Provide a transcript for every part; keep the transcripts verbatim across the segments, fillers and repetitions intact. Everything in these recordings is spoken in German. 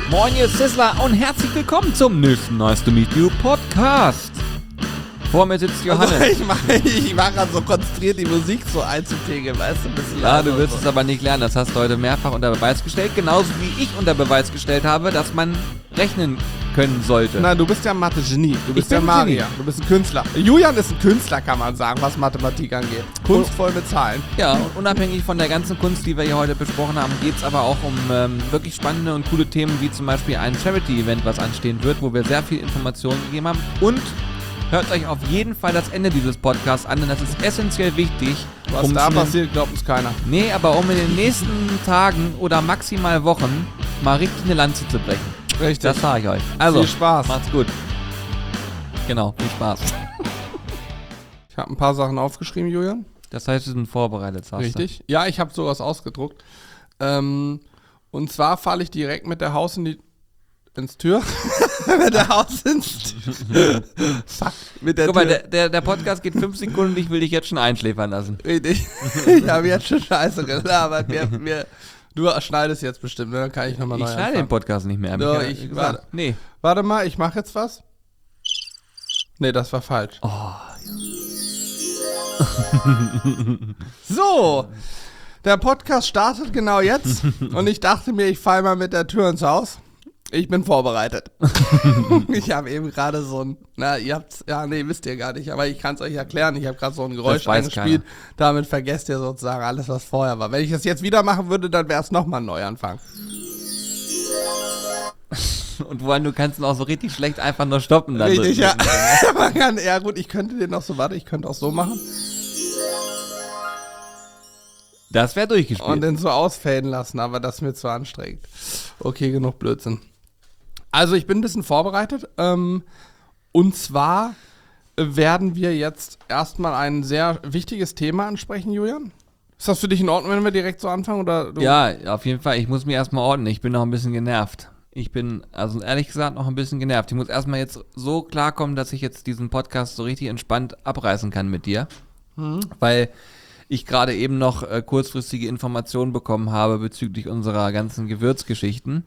Moin, ihr Sizzler und herzlich willkommen zum nächsten Nice to Meet You Podcast. Vor mir sitzt Johannes. Also ich mache ich mach gerade so konzentriert, die Musik so einzupegeln, weißt du, ein bisschen Ja, du leiser wirst und es so. aber nicht lernen, das hast du heute mehrfach unter Beweis gestellt, genauso wie ich unter Beweis gestellt habe, dass man rechnen können sollte. Nein, du bist ja ein Mathe-Genie. Du bist bin ja ein Magier. Genie. Du bist ein Künstler. Julian ist ein Künstler, kann man sagen, was Mathematik angeht. Kunstvoll mit Zahlen. Ja, und unabhängig von der ganzen Kunst, die wir hier heute besprochen haben, geht es aber auch um ähm, wirklich spannende und coole Themen, wie zum Beispiel ein Charity-Event, was anstehen wird, wo wir sehr viel Informationen gegeben haben. Und hört euch auf jeden Fall das Ende dieses Podcasts an, denn das ist essentiell wichtig. Was um da schnell- passiert, glaubt uns keiner. Nee, aber um in den nächsten Tagen oder maximal Wochen mal richtig eine Lanze zu brechen. Richtig. Das sage ich euch. Also, Viel Spaß. macht's gut. Genau, viel Spaß. Ich habe ein paar Sachen aufgeschrieben, Julian. Das heißt, wir sind vorbereitet, sagst Richtig. Ja, ich habe sowas ausgedruckt. Ähm, und zwar falle ich direkt mit der Haus in die ins Tür. mit der Haus ins Fuck. Mit du. der Guck mal, Tür. der, der, der Podcast geht fünf Sekunden, ich will dich jetzt schon einschläfern lassen. Richtig. Ich habe jetzt schon Scheiße gelabert. Wir, wir, du schneidest jetzt bestimmt, ne? Dann kann ich nochmal neu Ich schneide den anfangen. Podcast nicht mehr. Doch, Hab ich- ja gesagt. warte. Nee. Warte mal, ich mache jetzt was. Nee, das war falsch. Oh, So, der Podcast startet genau jetzt und ich dachte mir, ich falle mal mit der Tür ins Haus. Ich bin vorbereitet. Ich habe eben gerade so ein, na, ihr habt's, ja, nee, wisst ihr gar nicht, aber ich kann es euch erklären. Ich habe gerade so ein Geräusch weiß eingespielt. Damit vergesst ihr sozusagen alles, was vorher war. Wenn ich das jetzt wieder machen würde, dann wäre es nochmal ein Neuanfang. und vor allem, du kannst ihn auch so richtig schlecht einfach nur stoppen. Dann Richtig, so. ja. Man kann, ja gut, ich könnte den noch so, warte, ich könnte auch so machen Das wäre durchgespielt. und den so ausfaden lassen, aber das ist mir zu anstrengend. Okay, genug Blödsinn. Also ich bin ein bisschen vorbereitet. Ähm, und zwar werden wir jetzt erstmal ein sehr wichtiges Thema ansprechen, Julian. Ist das für dich in Ordnung, wenn wir direkt so anfangen? Oder du? Ja, auf jeden Fall. Ich muss mich erstmal ordnen. Ich bin noch ein bisschen genervt. Ich bin, also ehrlich gesagt, noch ein bisschen genervt. Ich muss erstmal jetzt so klarkommen, dass ich jetzt diesen Podcast so richtig entspannt abreißen kann mit dir. Mhm. Weil ich gerade eben noch äh, kurzfristige Informationen bekommen habe bezüglich unserer ganzen Gewürzgeschichten.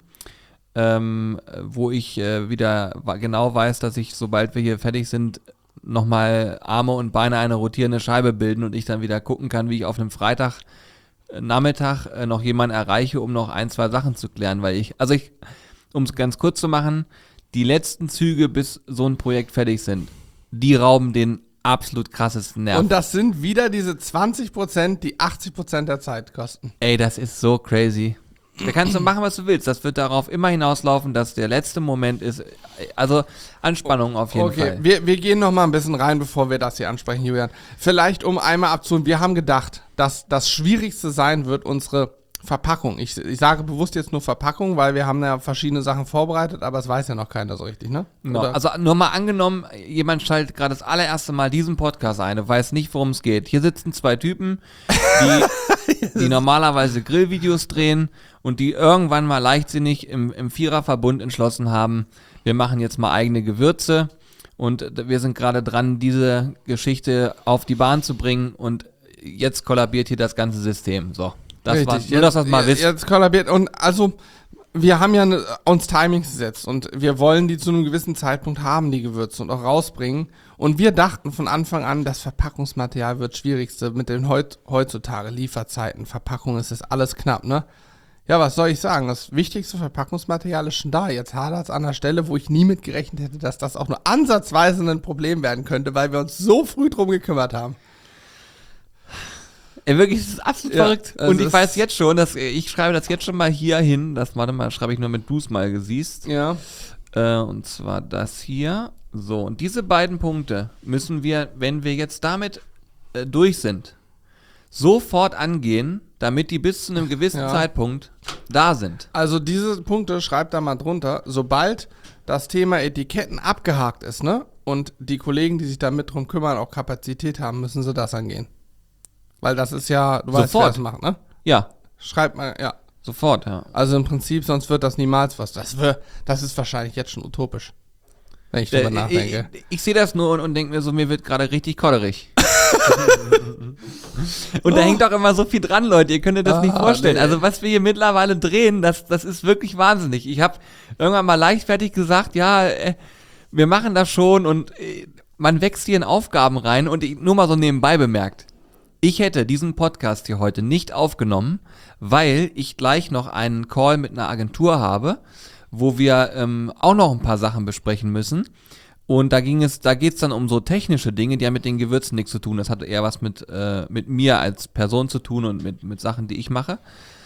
Ähm, wo ich äh, wieder wa- genau weiß, dass ich, sobald wir hier fertig sind, nochmal Arme und Beine eine rotierende Scheibe bilden und ich dann wieder gucken kann, wie ich auf einem Freitag Nachmittag äh, noch jemanden erreiche, um noch ein, zwei Sachen zu klären, weil ich, also ich, um es ganz kurz zu machen, die letzten Züge, bis so ein Projekt fertig sind, die rauben den absolut krassesten Nerv. Und das sind wieder diese zwanzig Prozent, die achtzig Prozent der Zeit kosten. Ey, das ist so crazy. Da kannst du machen, was du willst. Das wird darauf immer hinauslaufen, dass der letzte Moment ist. Also Anspannung auf jeden Okay, Fall. wir, wir gehen noch mal ein bisschen rein, bevor wir das hier ansprechen, Julian. Vielleicht um einmal abzuholen, wir haben gedacht, dass das Schwierigste sein wird, unsere Verpackung. Ich, ich sage bewusst jetzt nur Verpackung, weil wir haben ja verschiedene Sachen vorbereitet, aber es weiß ja noch keiner so richtig, ne? Genau. Oder? Also nur mal angenommen, jemand schaltet gerade das allererste Mal diesen Podcast ein und weiß nicht, worum es geht. Hier sitzen zwei Typen, die, die normalerweise Grillvideos drehen und die irgendwann mal leichtsinnig im, im Viererverbund entschlossen haben, wir machen jetzt mal eigene Gewürze und wir sind gerade dran, diese Geschichte auf die Bahn zu bringen und jetzt kollabiert hier das ganze System. So, das war nur, dass das mal wisst. Jetzt kollabiert und also wir haben ja ne, uns Timings gesetzt und wir wollen die zu einem gewissen Zeitpunkt haben, die Gewürze, und auch rausbringen. Und wir dachten von Anfang an, das Verpackungsmaterial wird schwierigste mit den heut, heutzutage Lieferzeiten. Verpackung ist das alles knapp, ne? Ja, was soll ich sagen? Das wichtigste Verpackungsmaterial ist schon da. Jetzt hadert es an der Stelle, wo ich nie mit gerechnet hätte, dass das auch nur ansatzweise ein Problem werden könnte, weil wir uns so früh drum gekümmert haben. Ey, wirklich, das ist absolut Ja, verrückt. also Und ich es- weiß jetzt schon, dass ich schreibe das jetzt schon mal hier hin. Das, warte mal, schreibe ich nur mit du's mal gesiehst. Ja. Äh, und zwar das hier. So, und diese beiden Punkte müssen wir, wenn wir jetzt damit äh, durch sind, sofort angehen, damit die bis zu einem gewissen Ja. Zeitpunkt da sind. Also diese Punkte, schreibt da mal drunter, sobald das Thema Etiketten abgehakt ist, ne? Und die Kollegen, die sich da mit drum kümmern, auch Kapazität haben, müssen sie das angehen. Weil das ist ja, du weißt, wer Sofort. das macht, ne? Ja, Schreibt mal, ja. sofort, ja. Also im Prinzip, sonst wird das niemals was. Das, wär, das ist wahrscheinlich jetzt schon utopisch, wenn ich drüber Äh, nachdenke. ich ich sehe das nur und, und denke mir so, mir wird gerade richtig kodderig. Und da hängt auch immer so viel dran, Leute. Ihr könnt euch das Ah, nicht vorstellen. nee. Also was wir hier mittlerweile drehen, das, das ist wirklich wahnsinnig. Ich habe irgendwann mal leichtfertig gesagt, ja, äh, wir machen das schon und äh, man wächst hier in Aufgaben rein und ich, nur mal so nebenbei bemerkt. Ich hätte diesen Podcast hier heute nicht aufgenommen, weil ich gleich noch einen Call mit einer Agentur habe, wo wir ähm, auch noch ein paar Sachen besprechen müssen. Und da ging es, da geht es dann um so technische Dinge, die haben mit den Gewürzen nichts zu tun. Das hat eher was mit, äh, mit mir als Person zu tun und mit, mit Sachen, die ich mache.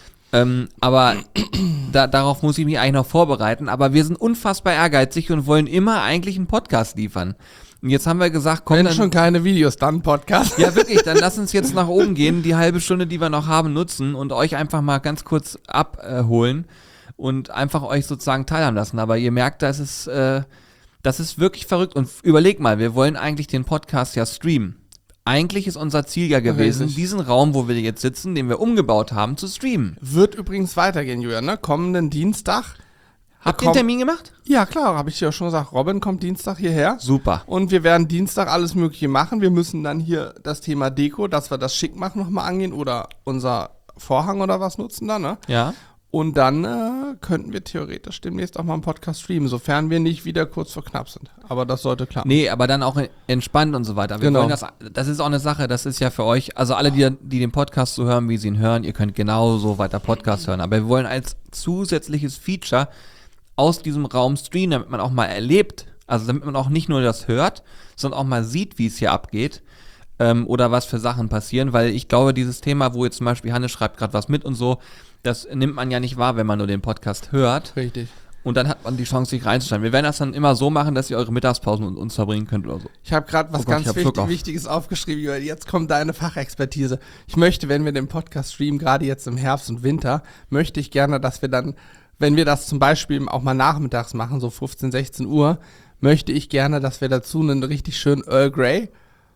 Ähm, aber da, darauf muss ich mich eigentlich noch vorbereiten. Aber wir sind unfassbar ehrgeizig und wollen immer eigentlich einen Podcast liefern. Und jetzt haben wir gesagt, komm, Wenn dann, schon keine Videos, dann Podcast. ja wirklich, dann lass uns jetzt nach oben gehen, die halbe Stunde, die wir noch haben, nutzen und euch einfach mal ganz kurz abholen und einfach euch sozusagen teilhaben lassen. Aber ihr merkt, das ist, äh, das ist wirklich verrückt. Und überleg mal, wir wollen eigentlich den Podcast ja streamen. Eigentlich ist unser Ziel ja gewesen, Richtig. diesen Raum, wo wir jetzt sitzen, den wir umgebaut haben, zu streamen. Wird übrigens weitergehen, Julian, ne? Kommenden Dienstag. Habt ihr einen Termin gemacht? Ja, klar, habe ich dir auch schon gesagt. Robin kommt Dienstag hierher. Super. Und wir werden Dienstag alles Mögliche machen. Wir müssen dann hier das Thema Deko, dass wir das schick machen, nochmal angehen oder unser Vorhang oder was nutzen dann, ne? Ja. Und dann äh, könnten wir theoretisch demnächst auch mal einen Podcast streamen, sofern wir nicht wieder kurz vor knapp sind. Aber das sollte klappen. Nee, aber dann auch entspannt und so weiter. Wir Genau. wollen das, das ist auch eine Sache, das ist ja für euch, also alle, die, die den Podcast so hören, wie sie ihn hören, ihr könnt genauso weiter Podcast hören. Aber wir wollen als zusätzliches Feature aus diesem Raum streamen, damit man auch mal erlebt, also damit man auch nicht nur das hört, sondern auch mal sieht, wie es hier abgeht ähm, oder was für Sachen passieren, weil ich glaube, dieses Thema, wo jetzt zum Beispiel Hannes schreibt gerade was mit und so, das nimmt man ja nicht wahr, wenn man nur den Podcast hört. Richtig. Und dann hat man die Chance, sich reinzuschreiben. Wir werden das dann immer so machen, dass ihr eure Mittagspausen mit uns verbringen könnt oder so. Ich habe gerade was Oh Gott, ganz ich hab wichtig, Schluck auf. Wichtiges aufgeschrieben, Joel. Jetzt kommt deine Fachexpertise. Ich möchte, wenn wir den Podcast streamen, gerade jetzt im Herbst und Winter, möchte ich gerne, dass wir dann, wenn wir das zum Beispiel auch mal nachmittags machen, so fünfzehn, sechzehn Uhr, möchte ich gerne, dass wir dazu einen richtig schönen Earl Grey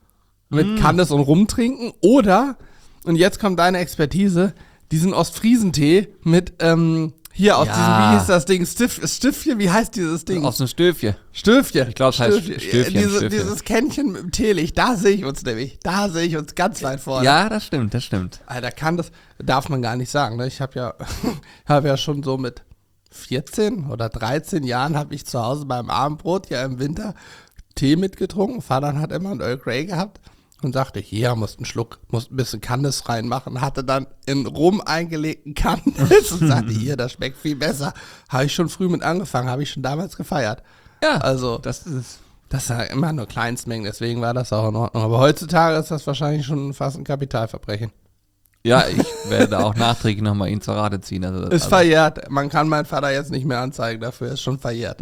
mit Mm. Candice und Rum trinken. Oder, und jetzt kommt deine Expertise, diesen Ostfriesentee mit, ähm, hier aus Ja. diesem, wie hieß das Ding? Stiff, Stiffchen, wie heißt dieses Ding? Aus einem Stöfchen. Stöfchen. Ich glaub, es heißt Stöfchen. Stöfchen, Diese, Stöfchen. Dieses Kännchen mit dem Teelicht, da sehe ich uns nämlich. Da sehe ich uns ganz weit vorne. Ja, das stimmt, das stimmt. Alter, kann das, darf man gar nicht sagen. Ne? Ich habe ja, habe ja schon so mit vierzehn oder dreizehn Jahren habe ich zu Hause beim Abendbrot ja im Winter Tee mitgetrunken. Vater hat immer einen Earl Grey gehabt und sagte, hier, musst einen Schluck, musst ein bisschen Candice reinmachen. Hatte dann in Rum eingelegten Candice und sagte, hier, das schmeckt viel besser. Habe ich schon früh mit angefangen, habe ich schon damals gefeiert. Ja, Also, das ist es. das ist ja immer nur Kleinstmengen, deswegen war das auch in Ordnung. Aber heutzutage ist das wahrscheinlich schon fast ein Kapitalverbrechen. Ja, ich werde auch nachträglich nochmal ihn zur Rate ziehen. Also, Ist also, verjährt. Man kann meinen Vater jetzt nicht mehr anzeigen, dafür ist schon verjährt.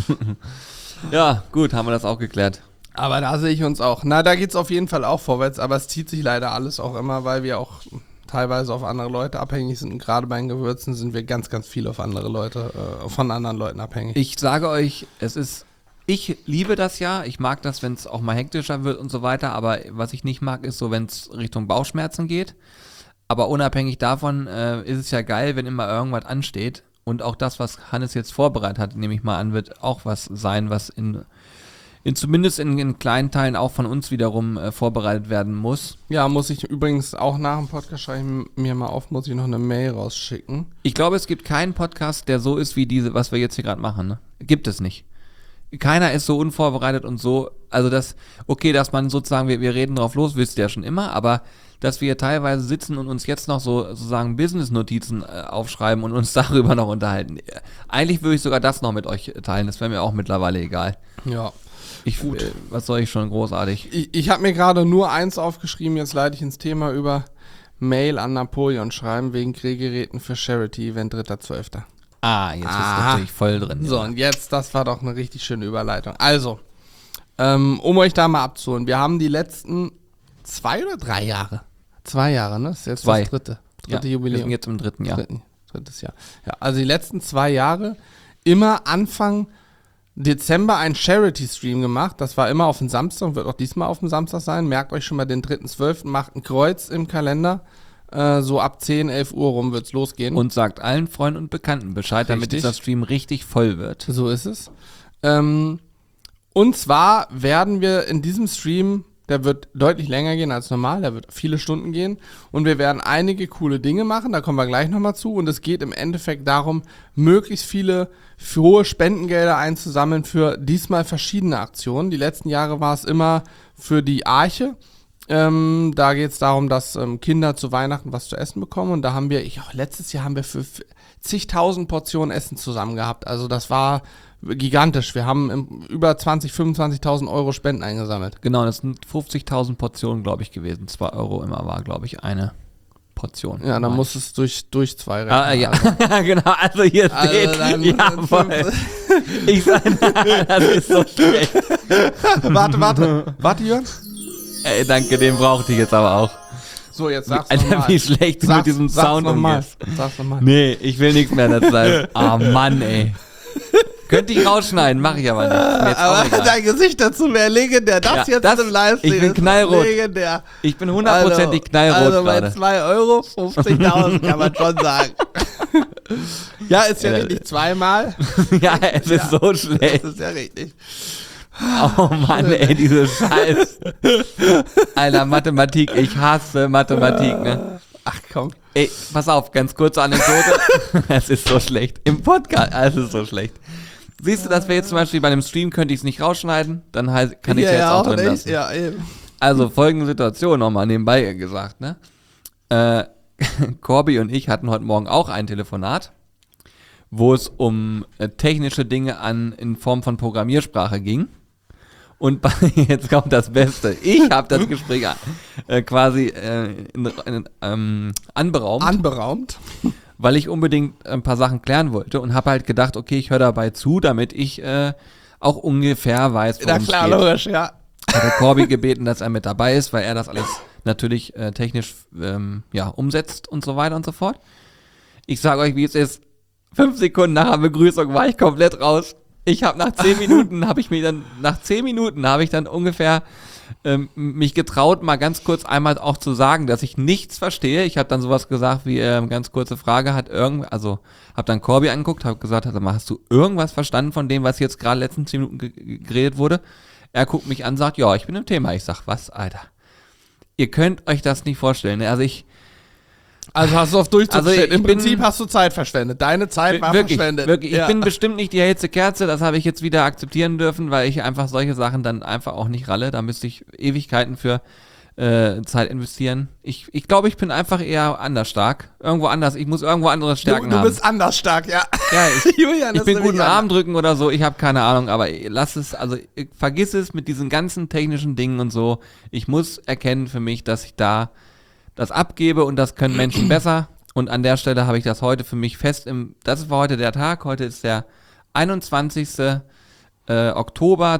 ja, gut, haben wir das auch geklärt. Aber da sehe ich uns auch. Na, da geht's auf jeden Fall auch vorwärts, aber es zieht sich leider alles auch immer, weil wir auch teilweise auf andere Leute abhängig sind. Und gerade bei den Gewürzen sind wir ganz, ganz viel auf andere Leute, äh, von anderen Leuten abhängig. Ich sage euch, es ist, ich liebe das ja, ich mag das, wenn es auch mal hektischer wird und so weiter, aber was ich nicht mag, ist so, wenn es Richtung Bauchschmerzen geht. Aber unabhängig davon äh, ist es ja geil, wenn immer irgendwas ansteht. Und auch das, was Hannes jetzt vorbereitet hat, nehme ich mal an, wird auch was sein, was in, in zumindest in, in kleinen Teilen auch von uns wiederum äh, vorbereitet werden muss. Ja, muss ich übrigens auch nach dem Podcast, schreibe ich mir mal auf, muss ich noch eine Mail rausschicken. Ich glaube, es gibt keinen Podcast, der so ist wie diese, was wir jetzt hier gerade machen. Ne? Gibt es nicht. Keiner ist so unvorbereitet und so, also das, okay, dass man sozusagen, wir, wir reden drauf los, wisst ihr ja schon immer, aber dass wir teilweise sitzen und uns jetzt noch so sozusagen Business-Notizen äh, aufschreiben und uns darüber noch unterhalten. Eigentlich würde ich sogar das noch mit euch teilen, das wäre mir auch mittlerweile egal. Ja. Ich, Gut. Äh, was soll ich schon, großartig. Ich, ich habe mir gerade nur eins aufgeschrieben, jetzt leite ich ins Thema über Mail an Napoleon schreiben wegen Grillgeräten für Charity-Event dritter zwölfter Ah, jetzt ist Aha. natürlich voll drin. So, ja. und jetzt, das war doch eine richtig schöne Überleitung. Also, ähm, um euch da mal abzuholen, wir haben die letzten zwei oder drei Jahre? Zwei Jahre, ne? Das ist jetzt Zwei. das dritte. Ja, Dritte wir Jubiläum. sind jetzt im dritten Jahr. Dritten, drittes Jahr. Ja, also die letzten zwei Jahre immer Anfang Dezember einen Charity-Stream gemacht. Das war immer auf den Samstag, wird auch diesmal auf dem Samstag sein. Merkt euch schon mal den dritten zwölften Macht ein Kreuz im Kalender. Äh, so ab zehn, elf Uhr rum wird's losgehen. Und sagt allen Freunden und Bekannten Bescheid, damit Richtig. dieser Stream richtig voll wird. So ist es. Ähm, und zwar werden wir in diesem Stream, Der wird deutlich länger gehen als normal, der wird viele Stunden gehen und wir werden einige coole Dinge machen, da kommen wir gleich nochmal zu und es geht im Endeffekt darum, möglichst viele hohe Spendengelder einzusammeln für diesmal verschiedene Aktionen. Die letzten Jahre war es immer für die Arche. Ähm, da geht es darum, dass ähm, Kinder zu Weihnachten was zu essen bekommen und da haben wir, ich, auch letztes Jahr haben wir für, für zigtausend Portionen Essen zusammen gehabt. Also das war gigantisch. Wir haben im, über zwanzig, fünfundzwanzigtausend Euro Spenden eingesammelt. Genau, das sind fünfzigtausend Portionen, glaube ich, gewesen. zwei Euro immer war, glaube ich, eine Portion. Ja, dann muss es durch, durch zwei rechnen. Ah, ja, also. genau, also hier Also steht, dann- ja, voll. Ich sage, das ist so schlecht. Warte, warte. Warte, Jörn. Ey, danke, den brauchte ich jetzt aber auch. So, jetzt sag's Alter, nochmal. wie schlecht du mit diesem Sound nochmal. umgehst. Sag's nochmal. Nee, ich will nichts mehr dazu sagen. Ah, Mann, ey. Könnte ich rausschneiden, mache ich aber nicht. Ist mir jetzt auch Aber egal. dein Gesicht dazu wäre legendär. Das Ja, jetzt das- im Livestream ich bin ist knallrot. legendär. Ich bin hundertprozentig knallrot Also bei gerade. zwei Euro, fünfzigtausend kann man schon sagen. Ja, ist ja Ja, richtig zweimal. Ja, es ist so schlecht. Das ist ja richtig. Oh Mann, ey, diese Scheiß. Alter, Mathematik, ich hasse Mathematik, ne? Ach komm. Ey, pass auf, ganz kurze Anekdote. Es ist so schlecht. Im Podcast, es ist so schlecht. Siehst du, dass wir jetzt zum Beispiel bei einem Stream könnte ich es nicht rausschneiden, dann heißt, kann ich es Ja, jetzt ja, auch auch drin nicht. lassen. Ja, eben. Also folgende Situation nochmal nebenbei gesagt, ne? Äh, Corby und ich hatten heute Morgen auch ein Telefonat, wo es um äh, technische Dinge an in Form von Programmiersprache ging. Und bei, jetzt kommt das Beste. Ich habe das Gespräch äh, quasi äh, in, in, ähm, anberaumt, Anberaumt. weil ich unbedingt ein paar Sachen klären wollte und habe halt gedacht, okay, ich höre dabei zu, damit ich äh, auch ungefähr weiß, Na worum es klar, geht. logisch, ja. Hatte Corby gebeten, dass er mit dabei ist, weil er das alles natürlich äh, technisch ähm, ja, umsetzt und so weiter und so fort. Ich sage euch, wie es ist. Fünf Sekunden nach der Begrüßung war ich komplett raus. Ich habe nach zehn Minuten, habe ich mir dann, nach zehn Minuten habe ich dann ungefähr ähm, mich getraut, mal ganz kurz einmal auch zu sagen, dass ich nichts verstehe. Ich habe dann sowas gesagt wie, ähm, ganz kurze Frage, hat irgend, also habe dann Corby angeguckt, habe gesagt, also, hast du irgendwas verstanden von dem, was jetzt gerade letzten zehn Minuten ge- geredet wurde? Er guckt mich an, sagt, ja, ich bin im Thema. Ich sag, was, Alter? Ihr könnt euch das nicht vorstellen. Ne? Also ich, Also hast du auf durchzuführen. Also ich Im bin- Prinzip hast du Zeit verschwendet. Deine Zeit war wirklich, verschwendet. wirklich. Ich Ja. bin bestimmt nicht die hellste Kerze, das habe ich jetzt wieder akzeptieren dürfen, weil ich einfach solche Sachen dann einfach auch nicht ralle. Da müsste ich Ewigkeiten für äh, Zeit investieren. Ich, ich glaube, ich bin einfach eher anders stark. Irgendwo anders. Ich muss irgendwo andere Du, Stärken du haben. bist anders stark, ja. Ja, ich, Julian, ich ist bin nämlich gut im anders. Arm drücken oder so, ich habe keine Ahnung, aber lass es, also ich, vergiss es mit diesen ganzen technischen Dingen und so. Ich muss erkennen für mich, dass ich da das abgebe und das können Menschen besser. Und an der Stelle habe ich das heute für mich fest im, das war heute der Tag, heute ist der einundzwanzigsten Äh, Oktober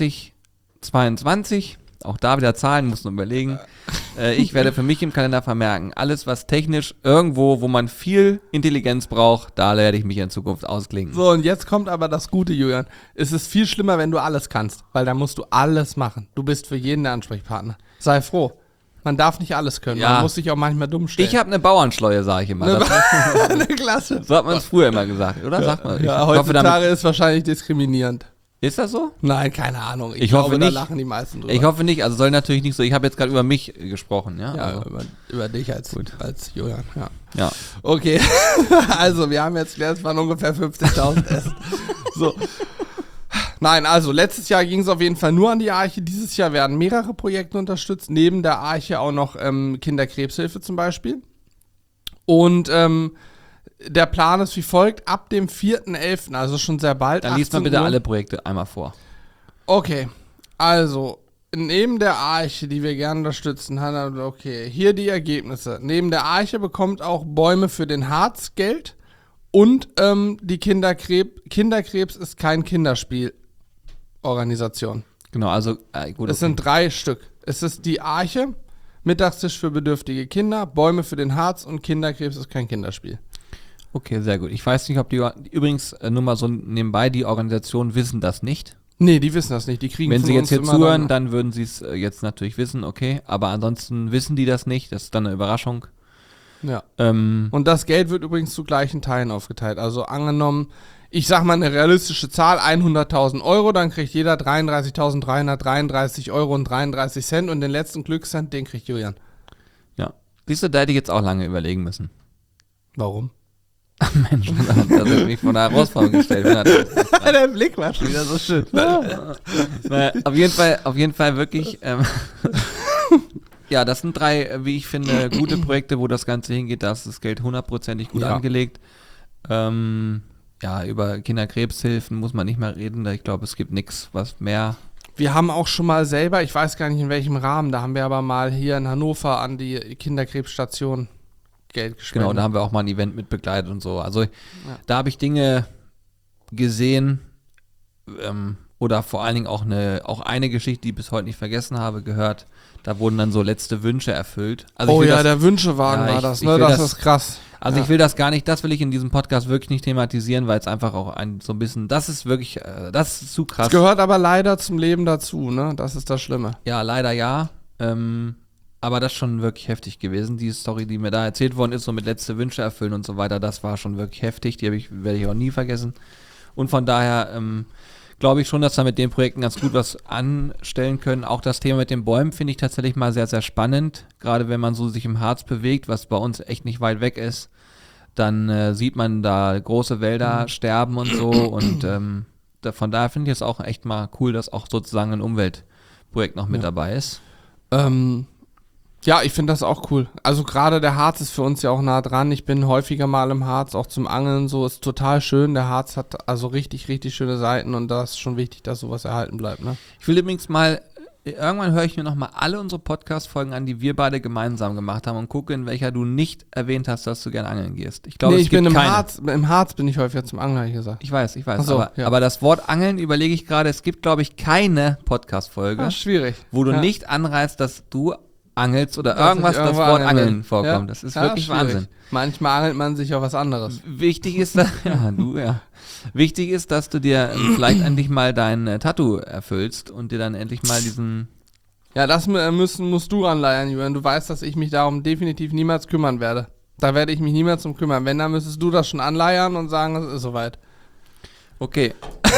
zweitausendzweiundzwanzig. Auch da wieder Zahlen, muss man überlegen. Äh, ich werde für mich im Kalender vermerken, alles was technisch irgendwo, wo man viel Intelligenz braucht, da werde ich mich in Zukunft ausklingen. So, und jetzt kommt aber das Gute, Julian. Es ist viel schlimmer, wenn du alles kannst, weil dann musst du alles machen. Du bist für jeden der Ansprechpartner. Sei froh. Man darf nicht alles können. Ja. Man muss sich auch manchmal dumm stellen. Ich habe eine Bauernschleue, sage ich immer. eine, Das, eine Klasse. so hat man es früher immer gesagt, oder? Sagt man. Ich Ja, hoffe, heutzutage damit, ist wahrscheinlich diskriminierend. ist das so? Nein, keine Ahnung. Ich, Ich glaube, hoffe da nicht. lachen die meisten drüber. Ich hoffe nicht, also soll natürlich nicht so. Ich habe jetzt gerade über mich äh, gesprochen, ja. ja, also, über, über dich als, als Julian, ja. ja. Okay, also wir haben jetzt gelernt, es waren ungefähr fünfzigtausend Essen. So. Nein, also letztes Jahr ging es auf jeden Fall nur an die Arche. Dieses Jahr werden mehrere Projekte unterstützt. Neben der Arche auch noch ähm, Kinderkrebshilfe zum Beispiel. Und ähm, der Plan ist wie folgt, ab dem vierten elften, also schon sehr bald. Dann liest mal bitte achtzehn Uhr. alle Projekte einmal vor. Okay, also neben der Arche, die wir gerne unterstützen, hat er, okay, hier die Ergebnisse. Neben der Arche bekommt auch Bäume für den Harz Geld und ähm, die Kinderkrebs, Kinderkrebs ist kein Kinderspielorganisation. Genau, also äh, gut. Es Okay. sind drei Stück. Es ist die Arche, Mittagstisch für bedürftige Kinder, Bäume für den Harz und Kinderkrebs ist kein Kinderspiel. Okay, sehr gut. Ich weiß nicht, ob die, übrigens, äh, nur mal so nebenbei, die Organisationen wissen das nicht. Nee, die wissen das nicht. Die kriegen Wenn von sie jetzt uns hier immer zuhören, dann würden sie es äh, jetzt natürlich wissen, okay. Aber ansonsten wissen die das nicht. Das ist dann eine Überraschung. Ja. Ähm, Und das Geld wird übrigens zu gleichen Teilen aufgeteilt. Also angenommen, ich sag mal eine realistische Zahl, hunderttausend Euro, dann kriegt jeder dreiunddreißigtausenddreihundertdreiunddreißig Euro und dreiunddreißig Cent und den letzten Glückscent, den kriegt Julian. Ja. Siehst du, da hätte ich jetzt auch lange überlegen müssen. Warum? Mensch, das hat mich vor eine Herausforderung gestellt. Der Blick war schon wieder so schön. Naja, auf jeden Fall, auf jeden Fall wirklich, ähm, ja, das sind drei, wie ich finde, gute Projekte, wo das Ganze hingeht. Da ist das Geld hundertprozentig gut Ja. angelegt. Ähm, ja, über Kinderkrebshilfen muss man nicht mehr reden. Da ich glaube, es gibt nichts, was mehr. Wir haben auch schon mal selber, ich weiß gar nicht in welchem Rahmen, da haben wir aber mal hier in Hannover an die Kinderkrebsstation Geld gespendet. Genau, da haben wir auch mal ein Event mit begleitet und so. Also da habe ich Dinge gesehen, ähm, oder vor allen Dingen auch eine, auch eine Geschichte, die ich bis heute nicht vergessen habe, gehört. Da wurden dann so letzte Wünsche erfüllt. Also oh ich will ja, das, der Wünschewagen Ja, war ich- das, ich ne? will Das, das- ist krass. Also Ja. ich will das gar nicht, das will ich in diesem Podcast wirklich nicht thematisieren, weil es einfach auch ein so ein bisschen, das ist wirklich, äh, das ist zu krass. Das gehört aber leider zum Leben dazu, ne? Das ist das Schlimme. Ja, leider ja. Ähm, aber das ist schon wirklich heftig gewesen. Die Story, die mir da erzählt worden ist, so mit letzte Wünsche erfüllen und so weiter, das war schon wirklich heftig. Die hab ich, werde ich auch nie vergessen. Und von daher ähm, glaube ich schon, dass wir mit den Projekten ganz gut was anstellen können. Auch das Thema mit den Bäumen finde ich tatsächlich mal sehr, sehr spannend. Gerade wenn man so sich im Harz bewegt, was bei uns echt nicht weit weg ist, dann äh, sieht man da große Wälder sterben und so. Und ähm, da, von daher finde ich es auch echt mal cool, dass auch sozusagen ein Umweltprojekt noch mit Ja. dabei ist. Ähm, ja, ich finde das auch cool. Also gerade der Harz ist für uns ja auch nah dran. Ich bin häufiger mal im Harz, auch zum Angeln, so ist total schön. Der Harz hat also richtig, richtig schöne Seiten und da ist schon wichtig, dass sowas erhalten bleibt, ne? Ich will übrigens mal, irgendwann höre ich mir nochmal alle unsere Podcast-Folgen an, die wir beide gemeinsam gemacht haben und gucke, in welcher du nicht erwähnt hast, dass du gerne angeln gehst. Ich glaube, nee, es ich gibt bin im keine. Harz, im Harz bin ich häufiger zum Angeln, habe ich gesagt. Ich weiß, ich weiß. Ach so, aber, ja. aber das Wort Angeln überlege ich gerade, es gibt, glaube ich, keine Podcast-Folge, Ah, schwierig. wo du Ja. nicht anreißt, dass du angelst oder Dass irgendwas ich das irgendwo Wort angeln Angeln will. vorkommt. Ja. Das ist Ja, wirklich schwierig. Wahnsinn. Manchmal angelt man sich auf was anderes. Wichtig ist, dass, ja, du, ja. Wichtig ist, dass du dir ähm, vielleicht endlich mal dein äh, Tattoo erfüllst und dir dann endlich mal diesen. Ja, das mü- müssen, musst du anleiern, Julian. Du weißt, dass ich mich darum definitiv niemals kümmern werde. Da werde ich mich niemals um kümmern. Wenn, dann müsstest du das schon anleiern und sagen, es ist soweit. Okay.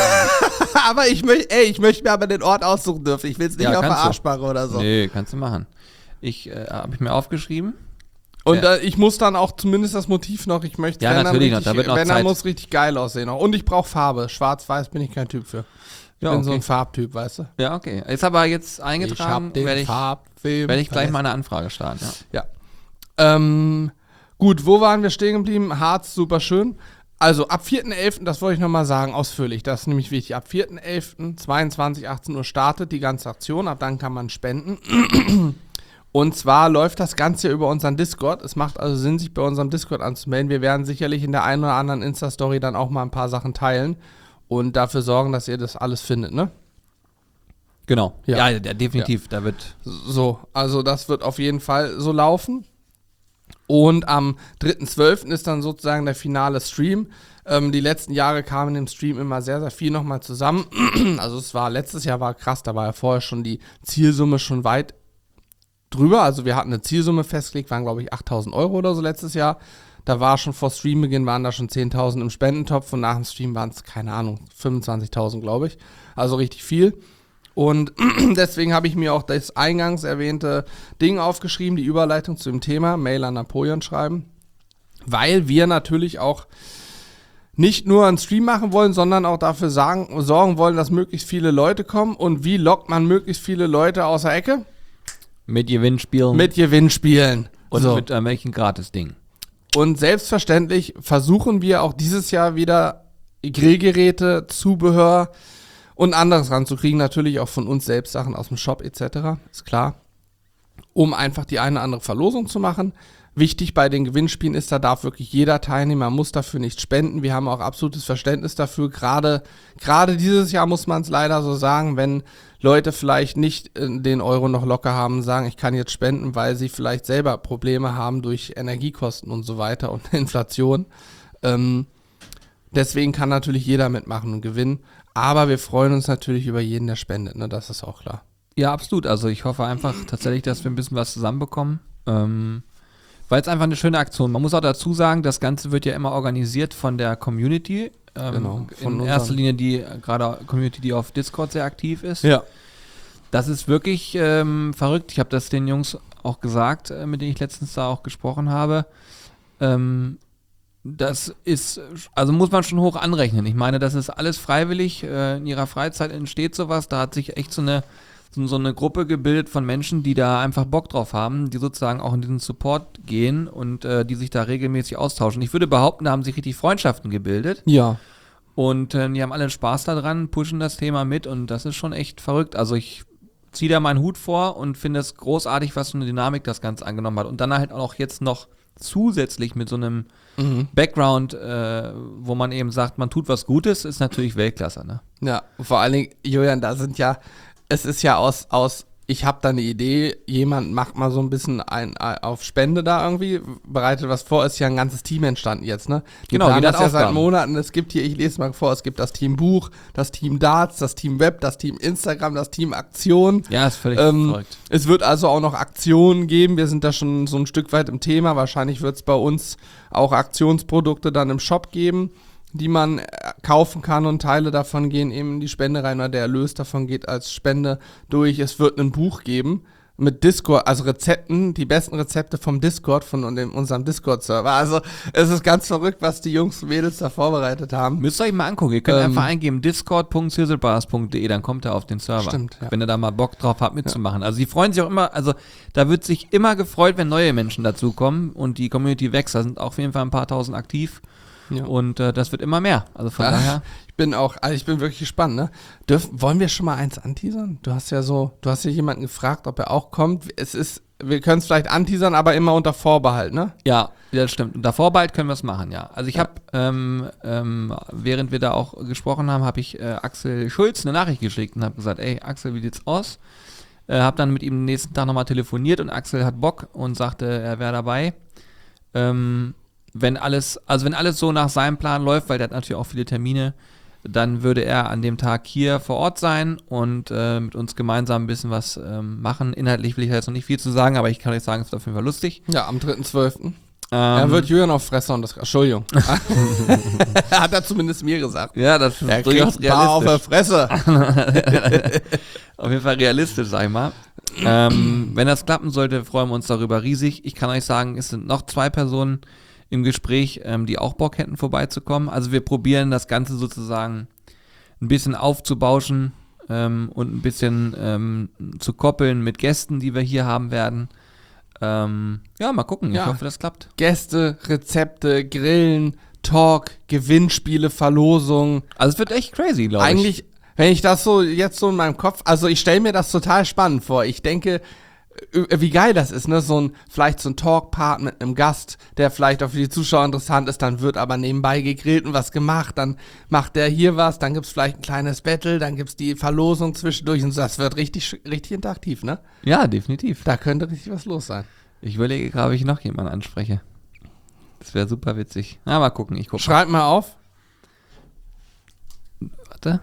aber ich möchte, ey, ich möchte mir aber den Ort aussuchen dürfen. Ich will es nicht Ja, auf der kannst du. Arschbacke oder so. Nee, kannst du machen. Ich äh, habe ich mir aufgeschrieben. Und Ja. äh, ich muss dann auch zumindest das Motiv noch, ich möchte, Ja, wenn, dann natürlich noch, richtig, da wird noch wenn dann Zeit. muss richtig geil aussehen. auch. Und ich brauche Farbe. Schwarz-Weiß bin ich kein Typ für. Ich Ja, bin so okay. ein Farbtyp, weißt du? Ja, okay. Ist aber jetzt eingetragen, werde ich, Farbfilm. werd ich gleich mal eine Anfrage starten. Ja. Ja. Ähm, gut, wo waren wir stehen geblieben? Harz, super schön. Also ab vierten elften, das wollte ich nochmal sagen, ausführlich, das ist nämlich wichtig. Ab vierten elften, zweiundzwanzig, achtzehn Uhr startet die ganze Aktion, ab dann kann man spenden. Und zwar läuft das Ganze über unseren Discord. Es macht also Sinn, sich bei unserem Discord anzumelden. Wir werden sicherlich in der einen oder anderen Insta-Story dann auch mal ein paar Sachen teilen und dafür sorgen, dass ihr das alles findet, ne? Genau. Ja. Ja, ja, definitiv. Da wird. So, also das wird auf jeden Fall so laufen. Und am dritten zwölften ist dann sozusagen der finale Stream. Ähm, die letzten Jahre kamen im Stream immer sehr, sehr viel nochmal zusammen. Also es war, letztes Jahr war krass, da war ja vorher schon die Zielsumme schon weit drüber. Also wir hatten eine Zielsumme festgelegt, waren glaube ich achttausend Euro oder so letztes Jahr. Da war schon vor Streambeginn, waren da schon zehntausend im Spendentopf und nach dem Stream waren es, keine Ahnung, fünfundzwanzigtausend glaube ich. Also richtig viel. Und deswegen habe ich mir auch das eingangs erwähnte Ding aufgeschrieben, die Überleitung zu dem Thema, Mail an Napoleon schreiben, weil wir natürlich auch nicht nur einen Stream machen wollen, sondern auch dafür sagen, sorgen wollen, dass möglichst viele Leute kommen. Und wie lockt man möglichst viele Leute aus der Ecke? Mit Gewinnspielen. Mit Gewinnspielen. und So. mit irgendwelchen Gratis-Dingen. Und selbstverständlich versuchen wir auch dieses Jahr wieder Grillgeräte, Zubehör und anderes ranzukriegen. Natürlich auch von uns selbst Sachen aus dem Shop et cetera. Ist klar. Um einfach die eine oder andere Verlosung zu machen. Wichtig bei den Gewinnspielen ist, da darf wirklich jeder Teilnehmer, muss dafür nicht spenden. Wir haben auch absolutes Verständnis dafür. Gerade, gerade dieses Jahr muss man es leider so sagen, wenn Leute vielleicht nicht äh, den Euro noch locker haben, sagen, ich kann jetzt spenden, weil sie vielleicht selber Probleme haben durch Energiekosten und so weiter und Inflation. Ähm, deswegen kann natürlich jeder mitmachen und gewinnen. Aber wir freuen uns natürlich über jeden, der spendet, ne? Das ist auch klar. Ja, absolut. Also ich hoffe einfach tatsächlich, dass wir ein bisschen was zusammenbekommen. Ähm, weil es einfach eine schöne Aktion. Man muss auch dazu sagen, das Ganze wird ja immer organisiert von der Community. ähm, Genau, von in erster unseren- Linie die gerade Community, die auf Discord sehr aktiv ist. Ja. Das ist wirklich ähm, verrückt. Ich habe das den Jungs auch gesagt, äh, mit denen ich letztens da auch gesprochen habe. Ähm, das ist, also muss man schon hoch anrechnen. Ich meine, das ist alles freiwillig. Äh, in ihrer Freizeit entsteht sowas. Da hat sich echt so eine, so, so eine Gruppe gebildet von Menschen, die da einfach Bock drauf haben, die sozusagen auch in diesen Support gehen und äh, die sich da regelmäßig austauschen. Ich würde behaupten, da haben sich richtig Freundschaften gebildet. Ja. Und äh, die haben alle Spaß daran, pushen das Thema mit und das ist schon echt verrückt. Also ich ziehe da meinen Hut vor und finde es großartig, was für eine Dynamik das Ganze angenommen hat. Und dann halt auch jetzt noch zusätzlich mit so einem Mhm. Background, äh, wo man eben sagt, man tut was Gutes, ist natürlich Weltklasse, ne? Ja, vor allen Dingen, Julian, da sind ja, es ist ja aus, aus ich habe da eine Idee, jemand macht mal so ein bisschen ein, ein, auf Spende da irgendwie, bereitet was vor, ist ja ein ganzes Team entstanden jetzt, ne? Die Genau, planen jeder das hat ja seit Aufgaben. Monaten, es gibt hier, ich lese mal vor, es gibt das Team Buch, das Team Darts, das Team Web, das Team Instagram, das Team Aktion. Ja, ist völlig Ähm, verrückt. Es wird also auch noch Aktionen geben. Wir sind da schon so ein Stück weit im Thema. Wahrscheinlich wird es bei uns auch Aktionsprodukte dann im Shop geben, die man äh, kaufen kann und Teile davon gehen eben in die Spende rein oder der Erlös davon geht als Spende durch. Es wird ein Buch geben mit Discord, also Rezepten, die besten Rezepte vom Discord, von dem, unserem Discord-Server. Also es ist ganz verrückt, was die Jungs und Mädels da vorbereitet haben. Müsst ihr euch mal angucken. Ihr könnt Ähm, einfach eingeben discord punkt sizzlebars punkt de, dann kommt er auf den Server. Stimmt, ja. Wenn ihr da mal Bock drauf habt, mitzumachen. Also die freuen sich auch immer, also da wird sich immer gefreut, wenn neue Menschen dazukommen und die Community wächst. Da sind auch auf jeden Fall ein paar tausend aktiv. Ja. Und äh, das wird immer mehr. Also von Ah, daher. Ich bin auch, also ich bin wirklich gespannt, ne? Dürf, wollen wir schon mal eins anteasern? Du hast ja so, du hast ja jemanden gefragt, ob er auch kommt. Es ist, wir können es vielleicht anteasern, aber immer unter Vorbehalt, ne? Ja, das stimmt. Und davor bald können wir es machen, ja. Also ich Ja. habe, ähm, ähm, während wir da auch gesprochen haben, habe ich äh, Axel Schulz eine Nachricht geschickt und habe gesagt, ey Axel, wie sieht's aus? Äh, habe dann mit ihm den nächsten Tag nochmal telefoniert und Axel hat Bock und sagte, er wäre dabei. Ähm, wenn alles, also wenn alles so nach seinem Plan läuft, weil der hat natürlich auch viele Termine, dann würde er an dem Tag hier vor Ort sein und äh, mit uns gemeinsam ein bisschen was ähm, machen. Inhaltlich will ich da jetzt noch nicht viel zu sagen, aber ich kann euch sagen, es wird auf jeden Fall lustig. Ja, am dritten zwölften Ähm, Er wird Julian auf Fresse und das, Entschuldigung. Hat er zumindest mir gesagt. ja, das ist Er durchaus kriegt ein paar auf der Fresse. Auf jeden Fall realistisch, sag ich mal. ähm, wenn das klappen sollte, freuen wir uns darüber riesig. Ich kann euch sagen, es sind noch zwei Personen im Gespräch, ähm, die auch Bock hätten, vorbeizukommen. Also wir probieren das Ganze sozusagen ein bisschen aufzubauschen ähm, und ein bisschen ähm, zu koppeln mit Gästen, die wir hier haben werden. Ähm, ja, mal gucken. Ja. Ich hoffe, das klappt. Gäste, Rezepte, Grillen, Talk, Gewinnspiele, Verlosungen. Also es wird echt crazy, glaube ich. Eigentlich, wenn ich das so jetzt so in meinem Kopf, also ich stelle mir das total spannend vor. Ich denke, äh, wie geil das ist, ne? So ein, vielleicht so ein Talk-Part mit einem Gast, der vielleicht auch für die Zuschauer interessant ist, dann wird aber nebenbei gegrillt und was gemacht, dann macht der hier was, dann gibt's vielleicht ein kleines Battle, dann gibt's die Verlosung zwischendurch und so. Das wird richtig, richtig interaktiv, ne? Ja, definitiv. Da könnte richtig was los sein. Ich überlege gerade, ob ich noch jemanden anspreche. Das wäre super witzig. Na, mal gucken, ich gucke. Schreib mal auf. Warte.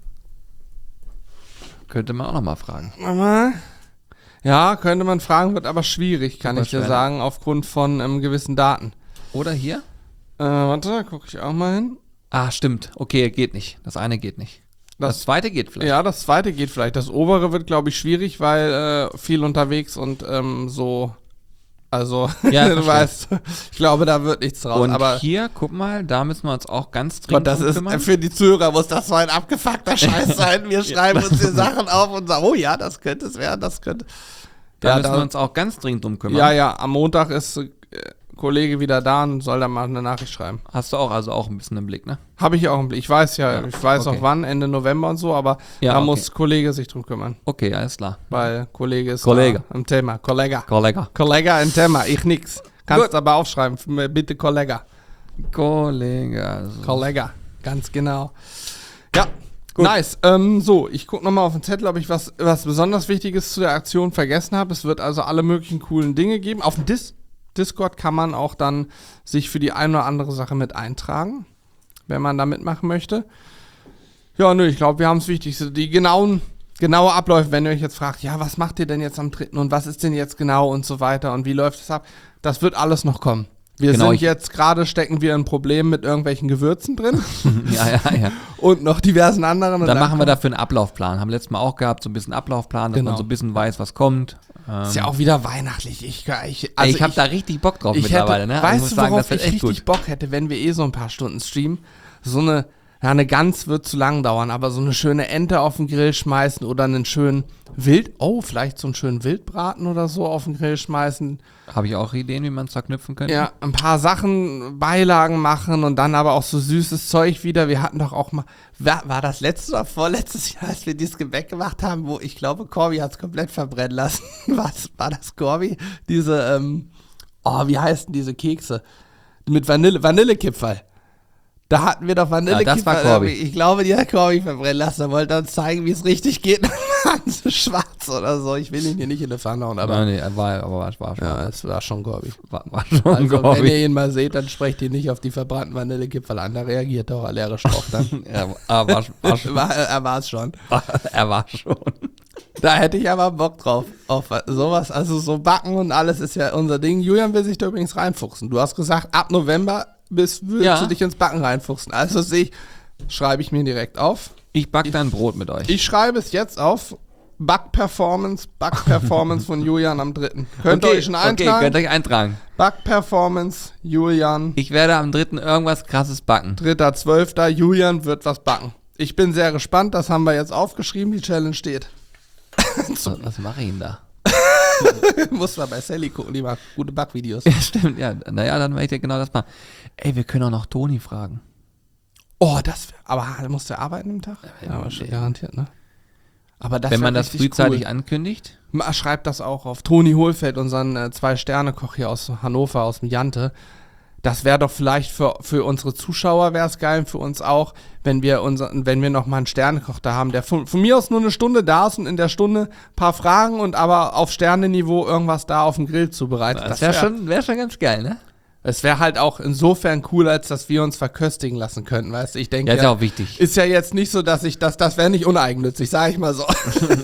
Könnte man auch noch mal fragen. Mama. Ja, könnte man fragen, wird aber schwierig, kann Super ich dir schwer. sagen, aufgrund von ähm, gewissen Daten. Oder hier? Äh, warte, gucke ich auch mal hin. Ah, stimmt. Okay, geht nicht. Das eine geht nicht. Das, Das- zweite geht vielleicht. Ja, das zweite geht vielleicht. Das obere wird, glaube ich, schwierig, weil äh, viel unterwegs und ähm, so. Also, Ja, du verstehe. weißt, ich glaube, da wird nichts draus. Und aber hier, guck mal, da müssen wir uns auch ganz Gott, dringend das drum ist kümmern. für die Zuhörer muss das so ein abgefuckter Scheiß sein. Wir schreiben uns die Sachen auf und sagen, oh ja, das könnte es werden, das könnte. Da Ja, müssen da- wir uns auch ganz dringend drum kümmern. Ja, ja, am Montag ist äh, Kollege wieder da und soll da mal eine Nachricht schreiben. Hast du auch also auch ein bisschen im Blick, ne? Habe ich auch im Blick. Ich weiß ja, Ja, ich weiß okay. auch wann, Ende November und so, aber Ja, da okay. muss Kollege sich drum kümmern. Okay, alles klar. Weil Kollege ist Kollege. da im Thema. Kollege. Kollege. Kollege im Thema, ich nix. Kannst Gut. aber aufschreiben, f- bitte Kollege. Kollege. Also. Kollege, ganz genau. Ja, Gut. nice. Ähm, so, ich gucke nochmal auf den Zettel, ob ich was, was besonders Wichtiges zu der Aktion vergessen habe. Es wird also alle möglichen coolen Dinge geben. Auf dem Dis Discord kann man auch dann sich für die eine oder andere Sache mit eintragen, wenn man da mitmachen möchte. Ja, nö, ich glaube, wir haben das Wichtigste. Die genauen, genaue Abläufe, wenn ihr euch jetzt fragt, ja, was macht ihr denn jetzt am dritten und was ist denn jetzt genau und so weiter und wie läuft es ab, das wird alles noch kommen. Wir Genau, sind ich- jetzt gerade, stecken wir ein Problem mit irgendwelchen Gewürzen drin ja, ja, ja. und noch diversen anderen. Und Dann machen wir kommt- dafür einen Ablaufplan. Haben letztes Mal auch gehabt, so ein bisschen Ablaufplan, dass Genau. man so ein bisschen weiß, was kommt. Ähm, Ist ja auch wieder weihnachtlich. Ich, ich, ey, also ich habe da richtig Bock drauf ich mittlerweile. hätte, Ne? Also ich weißt muss du, sagen, worauf das wird ich echt richtig gut. Bock hätte, wenn wir eh so ein paar Stunden streamen? So eine, ja, eine Gans wird zu lang dauern, aber so eine schöne Ente auf den Grill schmeißen oder einen schönen Wild, oh, vielleicht so einen schönen Wildbraten oder so auf den Grill schmeißen. Habe ich auch Ideen, wie man es verknüpfen könnte? Ja, ein paar Sachen, Beilagen machen und dann aber auch so süßes Zeug wieder. Wir hatten doch auch mal, war, war das letztes oder vorletztes Jahr, als wir dieses Gebäck gemacht haben, wo ich glaube, Corby hat es komplett verbrennen lassen. Was war das, Corby? Diese, ähm, oh, wie heißen diese Kekse? Mit Vanille, Vanillekipferl. Da hatten wir doch Vanillekipferl. Ja, das war Corby. Ich glaube, die hat Corby verbrennen lassen. Er wollte uns zeigen, wie es richtig geht. So schwarz oder so. Ich will ihn hier nicht in die Pfanne hauen, aber Aber nee, war, aber war, war schon. ja, es war schon Corby. War, war schon Also, wenn Corby. ihr ihn mal seht, dann sprecht ihn nicht auf die verbrannten Vanillekipferl an. Da reagiert er auch allergisch drauf dann. Er, er, war, war schon, war, er war es schon. er war schon. Da hätte ich aber Bock drauf. Auf sowas, also so Backen und alles ist ja unser Ding. Julian will sich da übrigens reinfuchsen. Du hast gesagt, ab November bist, willst Ja. du dich ins Backen reinfuchsen. Also sehe ich, schreibe ich mir direkt auf. Ich back dann Brot mit euch. Ich schreibe es jetzt auf. Back-Performance, Back-Performance von Julian am dritten. Könnt ihr euch schon Okay, eintragen? könnt ihr euch eintragen. Back-Performance, Julian. Ich werde am dritten irgendwas krasses backen. dritter zwölfter Julian wird was backen. Ich bin sehr gespannt, das haben wir jetzt aufgeschrieben, die Challenge steht. Was, was mache ich denn da? Muss mal bei Sally gucken, die macht gute Backvideos. Ja, stimmt, ja. Naja, dann werde ich dir genau das machen. Ey, wir können auch noch Toni fragen. Oh, das wär, aber musst du arbeiten im Tag? Ja, Ja, aber schon nee. garantiert, ne? Aber das Wenn wär man das richtig frühzeitig cool. ankündigt. Ma, schreibt das auch auf. Toni Hohlfeld, unseren äh, Zwei-Sterne-Koch hier aus Hannover, aus dem Jante. Das wäre doch vielleicht für, für unsere Zuschauer wäre es geil, für uns auch, wenn wir unser, wenn wir noch mal einen Sternekoch da haben, der von, von mir aus nur eine Stunde da ist und in der Stunde ein paar Fragen und aber auf Sterneniveau irgendwas da auf dem Grill zubereitet. Das wäre wär- schon, wär schon ganz geil, ne? Es wäre halt auch insofern cool, als dass wir uns verköstigen lassen könnten, weißt du? Ich denke, Ja, ist ja auch wichtig. ist ja jetzt nicht so, dass ich das, das wäre nicht uneigennützig, sage ich mal so.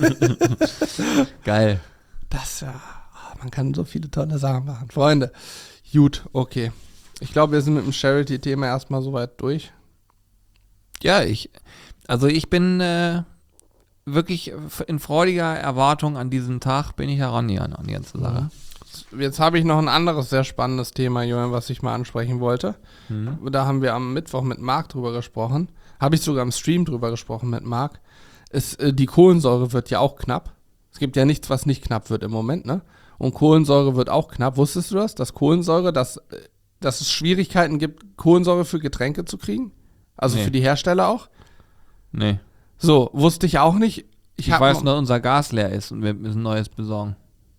Geil. Das ja, man kann so viele tolle Sachen machen. Freunde, gut, okay. Ich glaube, wir sind mit dem Charity-Thema erstmal soweit durch. Ja, ich, also ich bin äh, wirklich in freudiger Erwartung an diesen Tag bin ich herangegangen an die ganze Sache. Jetzt habe ich noch ein anderes sehr spannendes Thema, Johann, was ich mal ansprechen wollte. Mhm. Da haben wir am Mittwoch mit Marc drüber gesprochen. Habe ich sogar im Stream drüber gesprochen mit Marc. Es, äh, die Kohlensäure wird ja auch knapp. Es gibt ja nichts, was nicht knapp wird im Moment, ne? Und Kohlensäure wird auch knapp. Wusstest du das? Dass Kohlensäure, dass, äh, dass es Schwierigkeiten gibt, Kohlensäure für Getränke zu kriegen? Also Nee. für die Hersteller auch? Nee. So, wusste ich auch nicht. Ich, Ich, hab weiß noch- nur, unser Gas leer ist und wir müssen neues besorgen.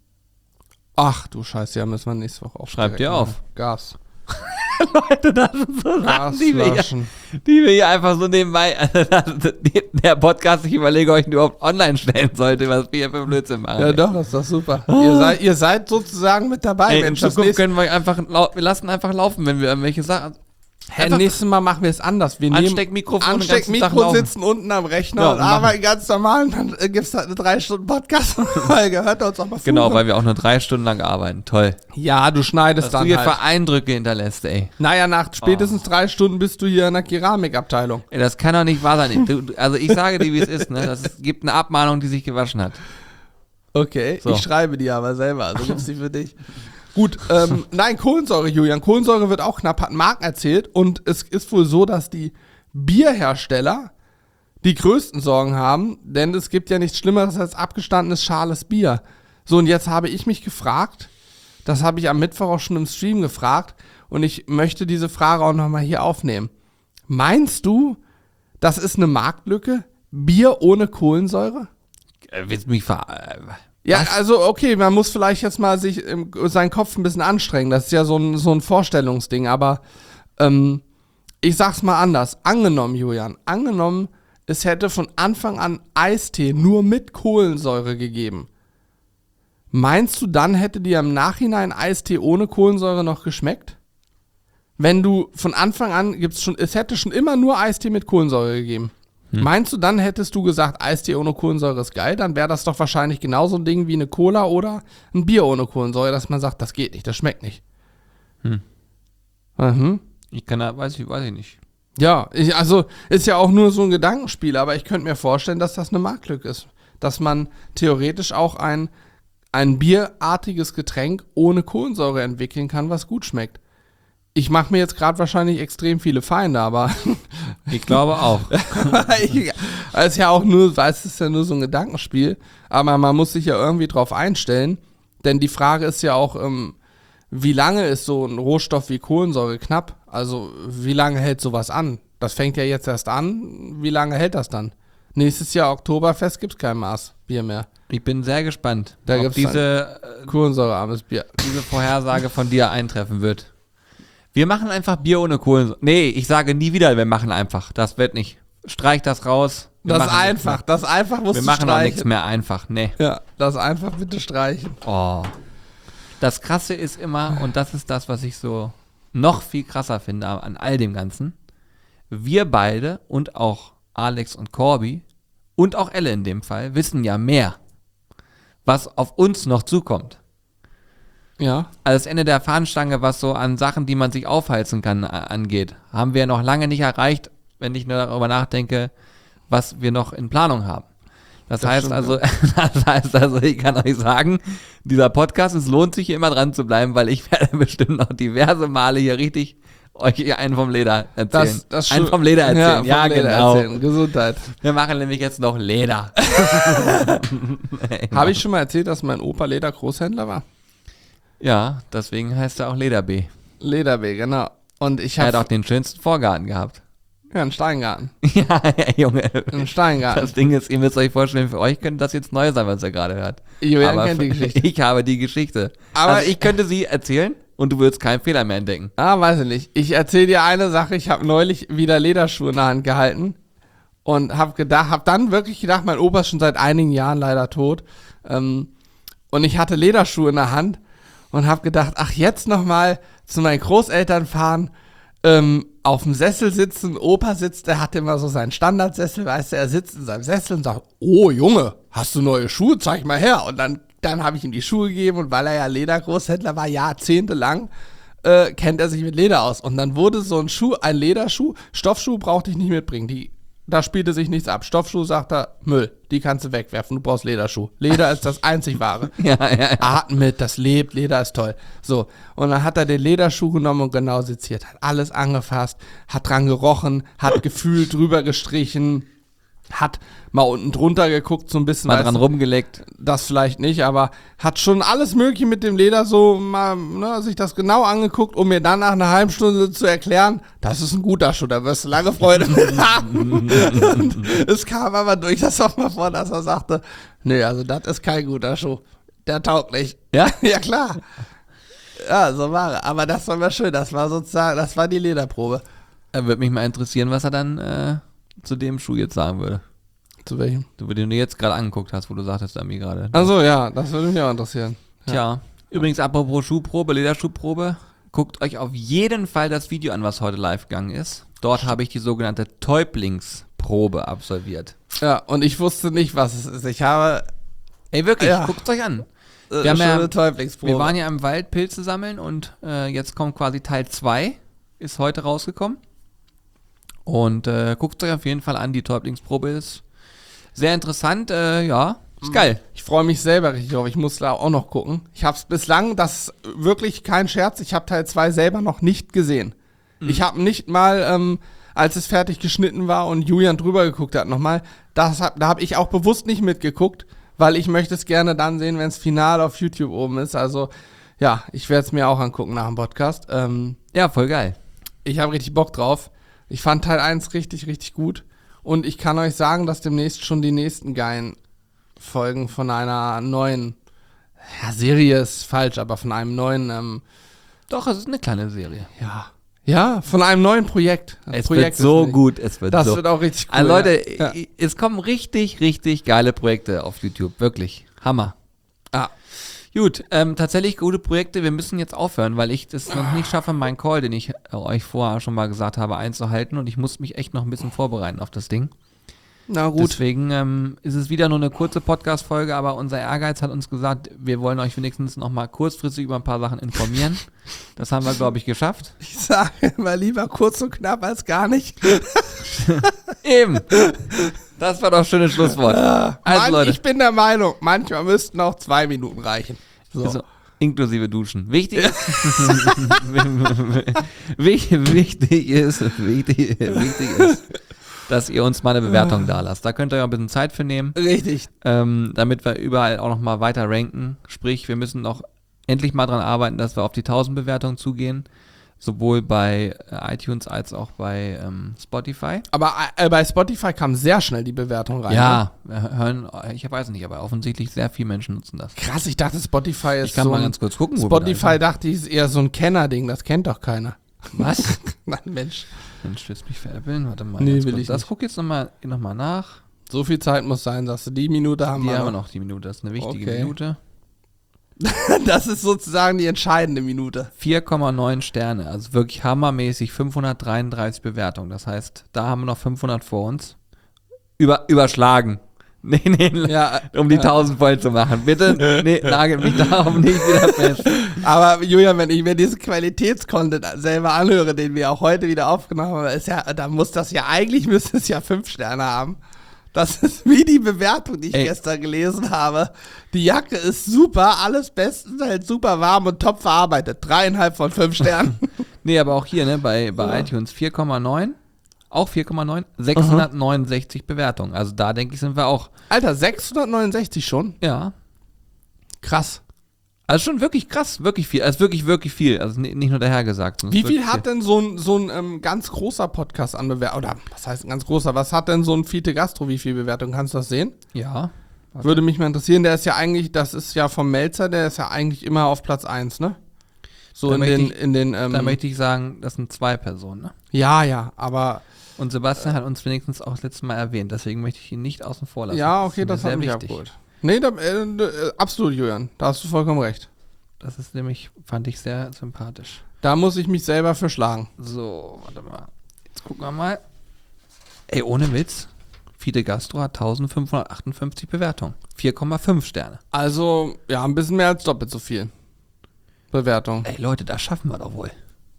Ach du Scheiße, ja, müssen wir nächste Woche auch Schreib direkt dir machen. auf. Gas. Leute, das sind so Sachen, die wir, hier, Gasflaschen. die wir hier einfach so nebenbei, also der Podcast, ich überlege, ob ich ihn überhaupt online stellen sollte, was wir hier für Blödsinn machen. Ja, doch, ist doch super. Ihr, seid, ihr seid sozusagen mit dabei. Ey, in Mensch, das Zukunft nächste, können wir einfach, lau- wir lassen einfach laufen, wenn wir irgendwelche Sachen, Hä, einfach nächstes Mal machen wir es anders. Wir nehmen Ansteckmikrofon den ganzen Tag Ansteckmikro, laufen. sitzen unten am Rechner Ja, und und machen- arbeiten ganz normal und dann äh, gibt es halt eine drei Stunden Podcast-Folge. Hört uns auch mal Genau, fluchen. weil wir auch nur drei Stunden lang arbeiten. Toll. Ja, du schneidest Dass du dann hier halt. für Eindrücke hinterlässt, ey. Naja, nach spätestens drei Stunden bist du hier in der Keramikabteilung. ey. Das kann doch nicht wahr sein. Du, du- also ich sage dir, wie es ist, ne? Das ist, gibt eine Abmahnung, die sich gewaschen hat. Okay, So. ich schreibe die aber selber, also gibt's die für dich. Gut, ähm, nein, Kohlensäure, Julian. Kohlensäure wird auch knapp, hat Marc erzählt. Und es ist wohl so, dass die Bierhersteller die größten Sorgen haben, denn es gibt ja nichts Schlimmeres als abgestandenes, schales Bier. So, und jetzt habe ich mich gefragt, das habe ich am Mittwoch auch schon im Stream gefragt, und ich möchte diese Frage auch nochmal hier aufnehmen. Meinst du, das ist eine Marktlücke? Bier ohne Kohlensäure? Äh, willst du mich ver... Äh, Ja, was? also okay, man muss vielleicht jetzt mal sich im, seinen Kopf ein bisschen anstrengen. Das ist ja so ein, so ein Vorstellungsding, aber ähm, ich sag's mal anders. Angenommen, Julian, angenommen, es hätte von Anfang an Eistee nur mit Kohlensäure gegeben. Meinst du, dann hätte dir im Nachhinein Eistee ohne Kohlensäure noch geschmeckt? Wenn du von Anfang an gibt's schon, es hätte schon immer nur Eistee mit Kohlensäure gegeben. Hm. Meinst du, dann hättest du gesagt, Eistee ohne Kohlensäure ist geil, dann wäre das doch wahrscheinlich genauso ein Ding wie eine Cola oder ein Bier ohne Kohlensäure, dass man sagt, das geht nicht, das schmeckt nicht. Hm. Mhm. Ich kann da, weiß ich, weiß ich nicht. Ja, ich, also ist ja auch nur so ein Gedankenspiel, aber ich könnte mir vorstellen, dass das eine Marktlücke ist. Dass man theoretisch auch ein, ein bierartiges Getränk ohne Kohlensäure entwickeln kann, was gut schmeckt. Ich mache mir jetzt gerade wahrscheinlich extrem viele Feinde, aber Ich glaube auch. ich, es ist ja auch nur, weißt du, es ist ja nur so ein Gedankenspiel, aber man muss sich ja irgendwie drauf einstellen, denn die Frage ist ja auch, ähm, wie lange ist so ein Rohstoff wie Kohlensäure knapp? Also wie lange hält sowas an? Das fängt ja jetzt erst an. Wie lange hält das dann? Nächstes Jahr Oktoberfest gibt es kein Maß Bier mehr. Ich bin sehr gespannt, Da ob gibt's diese, äh, Kohlensäurearmes Bier. diese Vorhersage von dir eintreffen wird. Wir machen einfach Bier ohne Kohlensäure. Nee, ich sage nie wieder, wir machen einfach. Das wird nicht. Streich das raus. Wir Das ist machen nichts einfach. Das einfach mehr. musst Wir du machen auch nichts streichen. mehr einfach. Nee. Ja, das einfach bitte streichen. Oh. Das Krasse ist immer, und das ist das, was ich so noch viel krasser finde an all dem Ganzen, wir beide und auch Alex und Corby und auch Elle in dem Fall wissen ja mehr, was auf uns noch zukommt. Ja. Also das Ende der Fahnenstange, was so an Sachen, die man sich aufheizen kann, a- angeht, haben wir noch lange nicht erreicht, wenn ich nur darüber nachdenke, was wir noch in Planung haben. Das, Das heißt stimmt, also, das heißt also, ich kann euch sagen, dieser Podcast, es lohnt sich hier immer dran zu bleiben, weil ich werde bestimmt noch diverse Male hier richtig euch hier einen vom Leder erzählen. Das, das einen schu- vom Leder erzählen, ja, vom Leder genau. erzählen. Gesundheit. Wir machen nämlich jetzt noch Leder. Habe ich schon mal erzählt, dass mein Opa Leder-Großhändler war? Ja, deswegen heißt er auch Leder B. Lederweg, genau. Und ich Er hat habe auch den schönsten Vorgarten gehabt. ja, einen Steingarten. ja, ja, Junge. Einen Steingarten. Das Ding ist, ihr müsst euch vorstellen, für euch könnte das jetzt neu sein, was ihr gerade hört. Julian Aber kennt die für- Geschichte. Ich habe die Geschichte. Aber also ich könnte sie erzählen und du würdest keinen Fehler mehr entdecken. Ah, weiß ich nicht. Ich erzähle dir eine Sache. Ich habe neulich wieder Lederschuhe in der Hand gehalten und habe gedacht, habe dann wirklich gedacht, mein Opa ist schon seit einigen Jahren leider tot. Ähm, und ich hatte Lederschuhe in der Hand und habe gedacht, ach, jetzt nochmal zu meinen Großeltern fahren, ähm, auf dem Sessel sitzen. Opa sitzt, der hat immer so seinen Standardsessel, weißt du, er sitzt in seinem Sessel und sagt, oh Junge, hast du neue Schuhe? Zeig mal her. Und dann, dann habe ich ihm die Schuhe gegeben und weil er ja Ledergroßhändler war, jahrzehntelang, äh, kennt er sich mit Leder aus. Und dann wurde so ein Schuh, ein Lederschuh, Stoffschuh brauchte ich nicht mitbringen. Die, da spielte sich nichts ab. Stoffschuh, sagt er, Müll, die kannst du wegwerfen, du brauchst Lederschuh. Leder ist das einzig Wahre. Ja, ja, ja. Atmen mit, das lebt, Leder ist toll. So, und dann hat er den Lederschuh genommen und genau seziert, hat alles angefasst, hat dran gerochen, hat gefühlt drüber gestrichen, hat mal unten drunter geguckt, so ein bisschen, Mal weißt dran du, rumgeleckt. das vielleicht nicht, aber hat schon alles Mögliche mit dem Leder so mal, ne, sich das genau angeguckt, um mir dann nach einer halben Stunde zu erklären, das ist ein guter Schuh, da wirst du lange Freude mit haben. Und es kam aber durch das auch mal vor, dass er sagte, nee, also das ist kein guter Schuh, der taugt nicht. Ja? Ja, klar. Ja, so war er. Aber das war mal schön, das war sozusagen, das war die Lederprobe. Da würde mich mal interessieren, was er dann äh, zu dem Schuh jetzt sagen würde. Zu welchem? Du, den du jetzt gerade angeguckt hast, wo du sagtest, Ami gerade. Also ja, das würde mich auch interessieren. Ja. Tja, übrigens apropos Schuhprobe, Lederschuhprobe, guckt euch auf jeden Fall das Video an, was heute live gegangen ist. Dort habe ich die sogenannte Täublingsprobe absolviert. Ja, und ich wusste nicht, was es ist. Ich habe Ey, wirklich, Ja. guckt euch an. äh, Wir haben schon ja- eine Täublingsprobe. Wir waren ja im Wald Pilze sammeln und äh, jetzt kommt quasi Teil zwei, ist heute rausgekommen. Und äh, guckt euch auf jeden Fall an, die Täublingsprobe ist sehr interessant, äh, ja, ist geil. Ich freue mich selber richtig drauf. Ich muss da auch noch gucken. Ich habe es bislang, das ist wirklich kein Scherz, ich habe Teil zwei selber noch nicht gesehen. Mhm. Ich habe nicht mal, ähm, als es fertig geschnitten war und Julian drüber geguckt hat nochmal, das hab, da habe ich auch bewusst nicht mitgeguckt, weil ich möchte es gerne dann sehen, wenn es final auf YouTube oben ist. Also ja, ich werde es mir auch angucken nach dem Podcast. Ähm, Ja, voll geil. Ich habe richtig Bock drauf. Ich fand Teil eins richtig, richtig gut. Und ich kann euch sagen, dass demnächst schon die nächsten geilen Folgen von einer neuen, ja, Serie ist falsch, aber von einem neuen, ähm, Doch, es ist eine kleine Serie. ja, ja, von einem neuen Projekt. Das Es Projekt wird so ist- gut, es wird Das so. wird auch richtig cool. Also Leute, ja. i- es kommen richtig, richtig geile Projekte auf YouTube, wirklich. Hammer. Ah, Gut, ähm, tatsächlich gute Projekte. Wir müssen jetzt aufhören, weil ich das noch nicht schaffe, meinen Call, den ich äh, euch vorher schon mal gesagt habe, einzuhalten. Und ich muss mich echt noch ein bisschen vorbereiten auf das Ding. Na gut. Deswegen ähm, ist es wieder nur eine kurze Podcast-Folge, aber unser Ehrgeiz hat uns gesagt, wir wollen euch wenigstens noch mal kurzfristig über ein paar Sachen informieren. Das haben wir, glaube ich, geschafft. Ich sage immer lieber kurz und knapp als gar nicht. Eben. Das war doch ein schönes Schlusswort. Ja, Also, Mann, Leute. ich bin der Meinung, manchmal müssten auch zwei Minuten reichen. So. Also, inklusive Duschen. Wichtig ist, wichtig, wichtig ist, wichtig, wichtig ist, dass ihr uns mal eine Bewertung da lasst. Da könnt ihr ja ein bisschen Zeit für nehmen, Richtig. ähm, damit wir überall auch noch mal weiter ranken. Sprich, wir müssen noch endlich mal dran arbeiten, dass wir auf die tausend Bewertungen zugehen. Sowohl bei äh, iTunes als auch bei ähm, Spotify. Aber äh, bei Spotify kam sehr schnell die Bewertung rein. Ne? Ja, wir hören, ich weiß nicht, aber offensichtlich sehr viele Menschen nutzen das. Krass, ich dachte Spotify ist Ich kann so mal ein, ganz kurz gucken, wo wir Spotify da sind. dachte ich ist eher so ein Kenner-Ding, das kennt doch keiner. Was? Nein, Mensch. Mensch, willst du mich veräppeln? Warte mal. Nee, ganz will kurz. ich Das nicht. guck jetzt nochmal noch mal nach. So viel Zeit muss sein, sagst du. Die Minute haben Die wir haben wir noch. noch, die Minute. Das ist eine wichtige Okay. Minute. Das ist sozusagen die entscheidende Minute. vier Komma neun Sterne, also wirklich hammermäßig, fünfhundertdreiunddreißig Bewertungen. Das heißt, da haben wir noch fünfhundert vor uns. Über, überschlagen. Nee, nee, Ja, um die ja. tausend voll zu machen. Bitte, nee, nagelt mich darauf nicht wieder fest. Aber Julian, wenn ich mir diesen Qualitätscontent selber anhöre, den wir auch heute wieder aufgenommen haben, ist ja, da muss das ja, eigentlich müsste es ja fünf Sterne haben. Das ist wie die Bewertung, die ich Ey. gestern gelesen habe. Die Jacke ist super, alles bestens, halt super warm und top verarbeitet. Dreieinhalb von fünf Sternen. Nee, aber auch hier, ne, bei, bei Ja. iTunes vier Komma neun. Auch vier Komma neun. sechshundertneunundsechzig Bewertungen. Also da, denke ich, sind wir auch. Alter, sechshundertneunundsechzig schon? Ja. Krass. Also schon wirklich krass, wirklich viel. Also wirklich, wirklich viel. Also ni- nicht nur dahergesagt. sondern Wie es ist viel wirklich hat denn so ein, so ein ähm, ganz großer Podcast an Bewertung? Oder was heißt ein ganz großer? Was hat denn so ein Fiete Gastro? Wie viel Bewertung? Kannst du das sehen? Ja. Warte. Würde mich mal interessieren. Der ist ja eigentlich, das ist ja vom Melzer, der ist ja eigentlich immer auf Platz eins, ne? So Da in möchte den, ich- in den, ähm, Da möchte ich sagen, das sind zwei Personen. Ne? ja, ja, aber, Und Sebastian hat uns wenigstens auch das letzte Mal erwähnt. Deswegen möchte ich ihn nicht außen vor lassen. ja, okay, ist das mir hat sehr mich wichtig. abgeholt. Nee, da, äh, äh, absolut, Julian. Da hast du vollkommen recht. Das ist nämlich, fand ich sehr sympathisch. Da muss ich mich selber für schlagen. So, warte mal. Jetzt gucken wir mal. Ey, ohne Witz. Fide Gastro hat eintausendfünfhundertachtundfünfzig Bewertungen. vier Komma fünf Sterne. Also, ja, ein bisschen mehr als doppelt so viel. Bewertung. Ey, Leute, das schaffen wir doch wohl.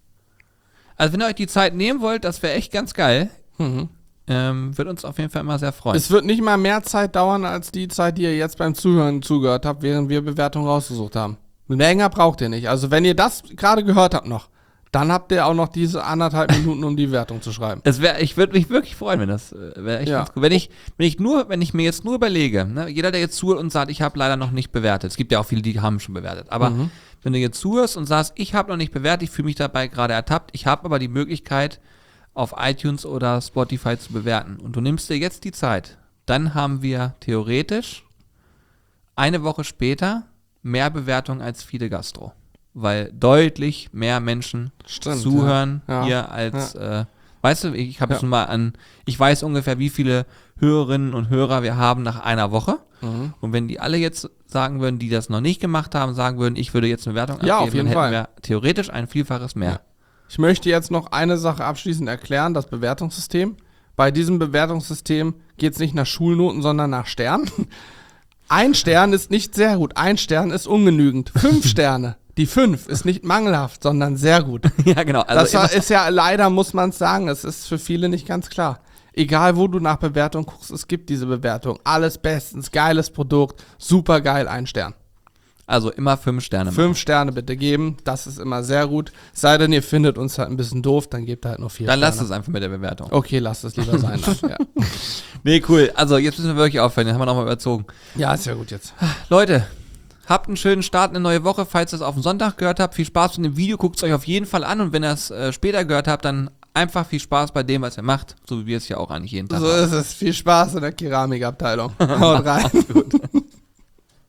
Also, wenn ihr euch die Zeit nehmen wollt, das wäre echt ganz geil. Mhm. Ähm, wird uns auf jeden Fall immer sehr freuen. Es wird nicht mal mehr Zeit dauern, als die Zeit, die ihr jetzt beim Zuhören zugehört habt, während wir Bewertungen rausgesucht haben. Länger braucht ihr nicht. Also wenn ihr das gerade gehört habt noch, dann habt ihr auch noch diese anderthalb Minuten, um die Bewertung zu schreiben. Es wär, ich würde mich wirklich freuen, wenn das äh, wäre echt Ja. ganz cool. Wenn ich, wenn ich nur, wenn ich mir jetzt nur überlege, ne, jeder, der jetzt zuhört und sagt, ich habe leider noch nicht bewertet. Es gibt ja auch viele, die haben schon bewertet. Aber Mhm. wenn du jetzt zuhörst und sagst, ich habe noch nicht bewertet, ich fühle mich dabei gerade ertappt, ich habe aber die Möglichkeit, auf iTunes oder Spotify zu bewerten. Und du nimmst dir jetzt die Zeit, dann haben wir theoretisch eine Woche später mehr Bewertungen als Fide Gastro. Weil deutlich mehr Menschen Stimmt, zuhören ja. Ja. hier als, äh, weißt du, ich habe Ja. jetzt mal an, ich weiß ungefähr, wie viele Hörerinnen und Hörer wir haben nach einer Woche. Mhm. Und wenn die alle jetzt sagen würden, die das noch nicht gemacht haben, sagen würden, ich würde jetzt eine Wertung Ja, abgeben, auf jeden dann hätten Fall. wir theoretisch ein Vielfaches mehr. Ja. Ich möchte jetzt noch eine Sache abschließend erklären, das Bewertungssystem. Bei diesem Bewertungssystem geht es nicht nach Schulnoten, sondern nach Sternen. Ein Stern ist nicht sehr gut, ein Stern ist ungenügend. Fünf Sterne. Die fünf ist nicht mangelhaft, sondern sehr gut. Ja, genau. Also Das war, immer- ist ja leider, muss man es sagen, es ist für viele nicht ganz klar. Egal, wo du nach Bewertung guckst, es gibt diese Bewertung. Alles bestens, geiles Produkt, super geil, ein Stern. also immer fünf Sterne. Fünf Sterne bitte geben, das ist immer sehr gut. Sei denn, ihr findet uns halt ein bisschen doof, dann gebt halt nur vier Dann Sterne. lasst es einfach mit der Bewertung. Okay, lasst es lieber sein. Dann. Ja. Nee, cool. Also jetzt müssen wir wirklich aufhören. Den haben wir nochmal überzogen. ja, ist ja gut jetzt. Leute, habt einen schönen Start, eine neue Woche. Falls ihr es auf den Sonntag gehört habt, viel Spaß mit dem Video. Guckt es euch auf jeden Fall an. Und wenn ihr es äh, später gehört habt, dann einfach viel Spaß bei dem, was ihr macht. So wie wir es ja auch eigentlich jeden Tag So machen. ist es. Viel Spaß in der Keramikabteilung. Haut rein. Gut.